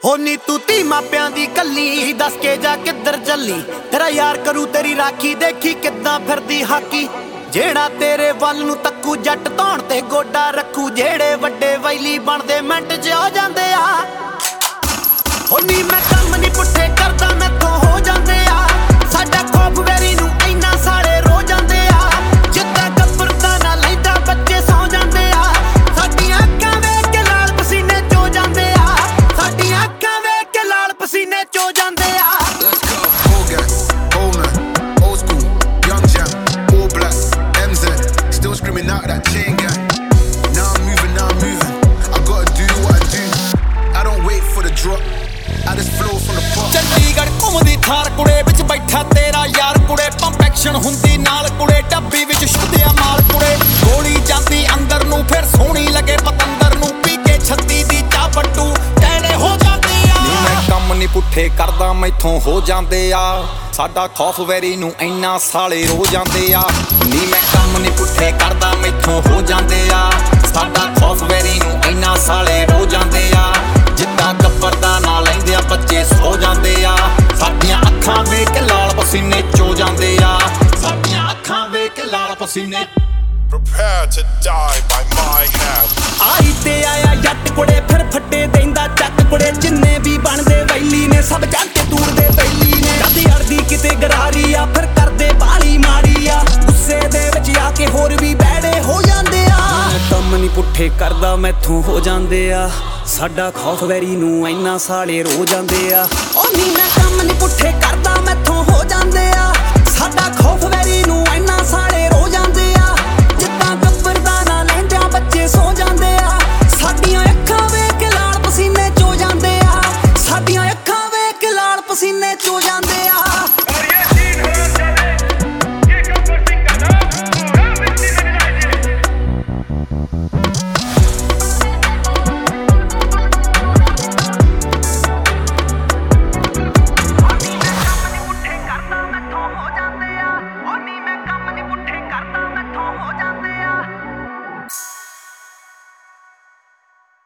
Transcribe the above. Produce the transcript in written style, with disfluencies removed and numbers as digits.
ਹੋਨੀ ਤੂੰ ਤੀ ਮਾਪਿਆਂ ਦੀ ਕੱਲੀ ਦੱਸ ਕੇ ਜਾ ਕਿੱਧਰ ਚੱਲੀ। ਤੇਰਾ ਯਾਰ ਕਰੂ ਤੇਰੀ ਰਾਖੀ, ਦੇਖੀ ਕਿੱਦਾਂ ਫਿਰਦੀ ਹਾਕੀ। ਜਿਹੜਾ ਤੇਰੇ ਵੱਲ ਨੂੰ ਤੱਕੂ ਜੱਟ ਧੌਣ ਤੇ ਗੋਡਾ ਰੱਖੂ। ਜਿਹੜੇ ਵੱਡੇ ਵੈਲੀ ਬਣਦੇ ਮਿੰਟ 'ਚ ਆ ਜਾਂਦੇ ਆ। ਹੋਨੀ ਮੈਂ ਕੰਮ ਨਹੀਂ ਪੁੱਠੇ ਕਰਦਾ, ਮੈਥੋਂ ਹੋ ਜਾਂਦੇ ਆ। ਸਾਡਾ ਖੌਫ ਵੈਰੀ ਨੂੰ ਇੰਨਾ ਸਾਲੇ ਰੋ ਜਾਂਦੇ ਆ। ਜਿੱਦਾਂ ਗੱਬਰ ਦਾ ਨਾ ਲੈਂਦਾ ਬੱਚੇ ਸੌ ਜਾਂਦੇ ਆ। ਸਾਡੀਆਂ ਅੱਖਾਂ ਵੇਖ ਕੇ ਲਾਲ ਪਸੀਨੇ ਚੋ ਜਾਂਦੇ ਆ। ਸਾਡੀਆਂ ਅੱਖਾਂ ਵੇਖ ਕੇ ਲਾਲ ਪਸੀਨੇ ਚੋ ਜਾਂਦੇ ਆ। Let's go. Old gang, old man, old school, young jam, all black, MZ, still screaming out that chain gang. Now I'm moving. I gotta do what I do. I don't wait for the drop. I just flow from the pot. Chandigarh ਘੁੰਮਦੀ ਥਾਰ ਕੁੜੇ ਵਿੱਚ ਬੈਠਾ ਤੇਰਾ ਯਾਰ ਕੁੜੇ। Pump action ਹੁੰਦੀ ਨਾਲ ਕੁੜੇ, ਡੱਬੀ ਵਿੱਚ ਛੁੱਟਿਆ ਮਾਲ ਕੁੜੇ। ਗੋਲੀ ਜਾਂਦੀ ਅੰਦਰ ਨੂੰ ਫਿਰ ਸੋਹਣੀ ਲੱਗੇ ਪਤੰਦਰ ਨੂੰ। ਪੀ ਕੇ 36 ਦੀ ਚਾਹ ਬੱਟੂ ਟੈਣੇ ਹੋ ਜਾਂਦੇ ਆ। ਨੀ ਮੈਂ ਕੰਮ ਨਹੀਂ ਪੁੱਠੇ ਕਰਦਾ, ਮੈਥੋਂ ਹੋ ਜਾਂਦੇ ਆ। ਸਾਡਾ ਖੌਫ ਵੈਰੀ ਨੂੰ ਇੰਨਾ ਸਾਲੇ ਰੋ ਜਾਂਦੇ ਆ। ਨੀ ਮੈਂ ਕੰਮ ਨਹੀਂ ਪੁੱਠੇ ਕਰਦਾ, ਮੈਥੋਂ ਹੋ ਜਾਂਦੇ ਆ। ਸਾਡਾ ਖੌਫ ਵੈਰੀ ਨੂੰ ਇੰਨਾ ਸਾਲੇ ਰੋ ਜਾਂਦੇ ਆ। ਜਿੱਦਾਂ ਗੱਬਰ ਦਾ ਨਾਂ ਲੈਂਦੇ ਆ ਬੱਚੇ ਸੋ ਜਾਂਦੇ ਆ। ਸਾਡੀਆਂ ਅੱਖਾਂ ਵੇਖ ਕੇ ਲਾਲ ਪਸੀਨੇ ਚੋ ਜਾਂਦੇ ਆ। ਸਾਡੀਆਂ ਅੱਖਾਂ ਵੇਖ ਕੇ ਲਾਲ ਪਸੀਨੇ। Prepare to die by my hand. ਆਈ ਤੇ ਆਇਆ ਜੱਟ ਕੁੜੇ, ਫਿਰ ਫੱਟੇ ਦੇਂਦਾ ਚੱਕ ਕੁੜੇ। ਜਿੰਨੇ ਵੀ ਬਣਦੇ ਵੈਲੀ ਨੇ ਸਭ ਜੱਟ ਕੇ ਦੂਰਦੇ ਬੈਲੀ ਨੇ। ਕਦੀ ਅੜਦੀ ਕਿਤੇ ਗਰਾਰੀ ਆ, ਫਿਰ ਕਰਦੇ ਬਾਲੀ ਮਾੜੀ ਆ। ਗੁੱਸੇ ਦੇ ਵਿੱਚ ਆ ਕੇ ਹੋਰ ਵੀ ਬੈੜੇ ਹੋ ਜਾਂਦੇ ਆ। ਕੰਮ ਨਹੀਂ ਪੁੱਠੇ ਕਰਦਾ, ਮੈਥੋਂ ਹੋ ਜਾਂਦੇ ਆ। ਸਾਡਾ ਖੌਫ ਵੈਰੀ ਨੂੰ ਇੰਨਾ ਸਾਲੇ ਰੋ ਜਾਂਦੇ ਆ। ਉਹ ਨੀ ਮੈਂ